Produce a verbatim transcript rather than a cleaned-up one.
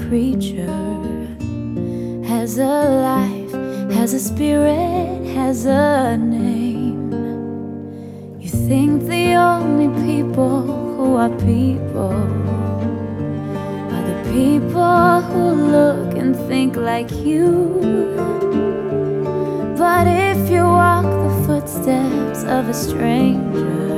creature has a life, has a spirit, has a name. You think the only people who are people are the people who look and think like you. But if you walk the footsteps of a stranger,